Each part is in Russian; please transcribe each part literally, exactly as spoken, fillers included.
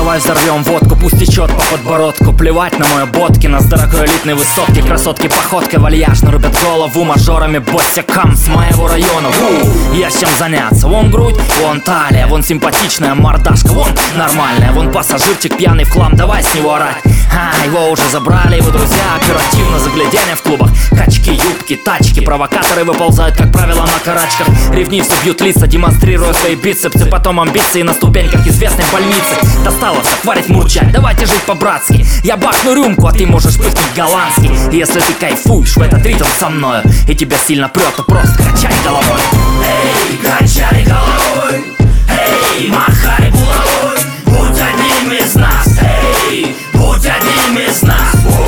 давай взорвем водку, пусть течет по подбородку. Плевать на мои ботки, нас дорогой элитной высотки. Красотки походкой вальяжно рубят голову мажорами боссякам с моего района. У, есть чем заняться, вон грудь, вон талия, вон симпатичная мордашка, вон нормальная, вон пассажирчик пьяный в хлам, давай с него орать. А, его уже забрали, его друзья, оперативно загляденье в клубах. Качки, юбки, тачки, провокаторы выползают, как правило, на карачках. Ревнивцы бьют лица, демонстрируя свои бицепсы. Потом амбиции на ступеньках известной больницы. Достало все, хватит мурчать, давайте жить по-братски. Я бахну рюмку, а ты можешь пыхнуть голландский. Если ты кайфуешь в этот ритм со мною и тебя сильно прет, то просто качай головой. Эй, качай головой, эй, махай булавой, будь одним из нас, эй, будь одним из нас.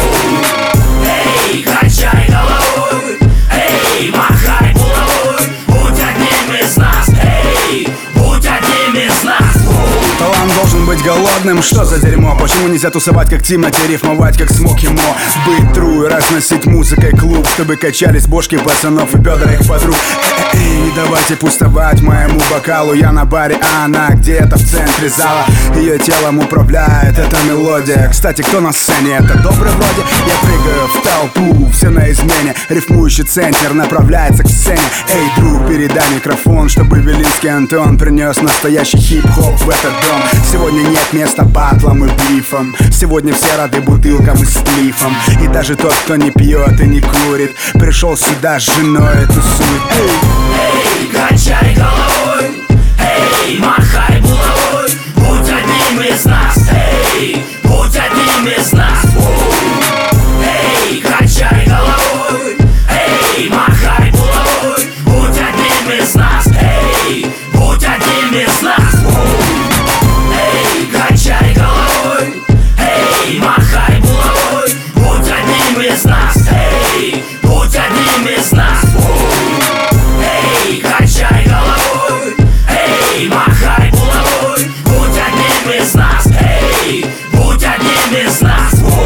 Эй, качай головой, эй, махай булавой, будь одним из нас, эй, будь одним из нас. Талант должен быть голодным, что за дерьмо? Почему нельзя тусовать как Тимати, рифмовать как Смок Емо? Быть true и разносить музыкой клуб, чтобы качались бошки пацанов и бедра их подруг. Эй, не давайте пустовать моему бокалу. Я на баре, а она где-то в центре зала. Ее телом управляет эта мелодия. Кстати, кто на сцене? Это добрый вроде. Я прыгаю в толпу, все на измене. Рифмующий центр направляется к сцене. Эй, друг, передай микрофон, чтобы Велинский Антон принес настоящий хип-хоп в этот дом. Сегодня нет места батлам и бифам. Сегодня все рады бутылкам и сплифам. И даже тот, кто не пьет и не курит, пришел сюда с женой и тусует. Эй! Эй, качай головой, эй, махай булавой, будь одним из нас, эй, будь одним из нас. Эй, качай головой, эй, махай булавой, будь одним из нас, эй, будь одним из нас. Эй, качай головой, эй, махай булавой, будь одним из нас, эй, будь одним из нас. Эй, качай головой, эй, махай булавой, будь одним из нас, эй, будь одним из нас.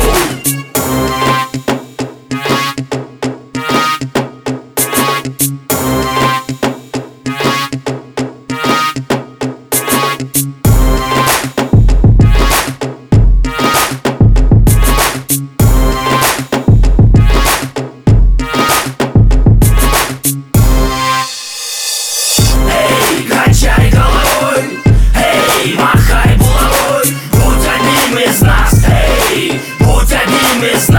Качай головой, эй, махай булавой, будь одним из нас, эй, будь одним из нас.